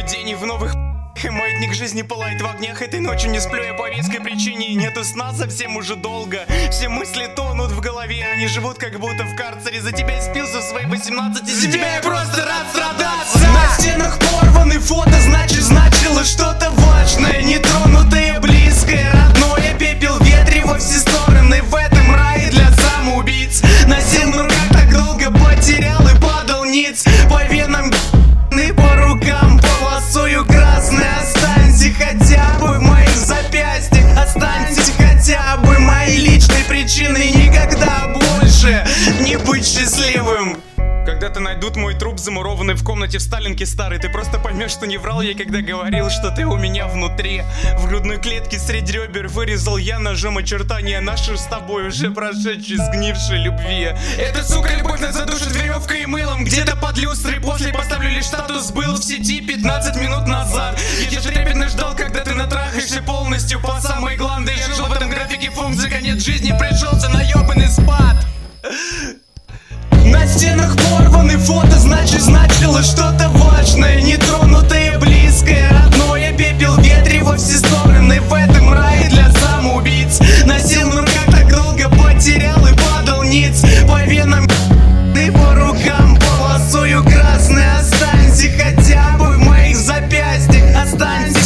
день и в новых и маятник жизни пылает в огнях. Этой ночью не сплю я по веской причине, и нету сна совсем уже долго. Все мысли тонут в голове, они живут как будто в карцере. За тебя я спился в свои 18, за тебя я просто рад страдаться. На стенах порваны фото, значило что-то важное, нетронутое, близкое, родное. Пепел в ветре во все стороны, в этом рае для самоубийц. Носил на руках так долго, потерял и падал ниц. По венам и по рукам полосою красной. Останься хотя бы в моих запястьях, останься хотя бы моей личной причиной никогда больше не быть счастливым. Когда-то найдут мой труп, замурованный в комнате в Сталинке старый, ты просто поймешь, что не врал я, когда говорил, что ты у меня внутри. В грудной клетке среди ребер вырезал я ножом очертания нашей с тобой уже прошедшей сгнившей любви. Эта сука любовь нас задушит веревкой и мылом, где-то под люстрой. После поставлю лишь статус был в сети 15 минут назад. Я же трепетно ждал, когда ты натрахаешься полностью по самой гланды. Я жил в этом графике функций, конец жизни пришелся на ебаный спад. На стенах порваны фото, значило что-то важное, нетронутое, близкое, родное. Пепел в ветре во все стороны, в этом рае для самоубийц. Носил на руках так долго, потерял и падал ниц. По венам и по рукам полосою красной. Останься хотя бы в моих запястьях, останься